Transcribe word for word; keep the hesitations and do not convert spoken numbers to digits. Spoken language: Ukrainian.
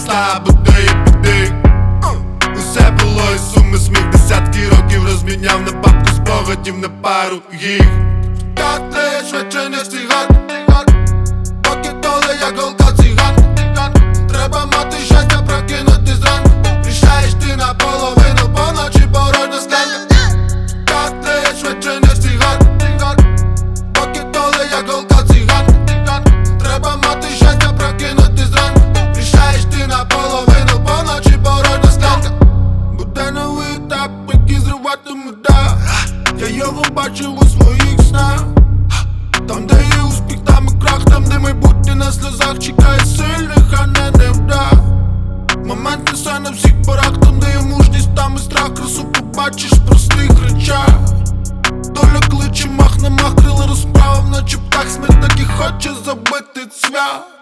весна, буде і піди. Усе було і суми сміх, десятки років розміняв на папку спогадів на пару їх. Так тлеє швидше не циган, поки толе як голка циган. Треба мати щастя прокинути зранку, рішаєш ти наполовину, поночі порожня склянка. Так тлеє швидше не циган, поки толе як голка циган. Треба мати щастя прокинути зранку, рішаєш ти наполовину, поночі порожня склянка. Буде новий етап, який зриватиме дах. Я його бачив у своїх снах. Там, де є успіх, там і крах, там, де майбутнє на сльозах чекає сильних, а не невдах. Момент несе на всіх порах, там, де є мужність, там і страх. Красу побачиш в простих речах. Доля кличе, мах на мах, крила розправа, наче птах, смерть, який хоче забити цвях.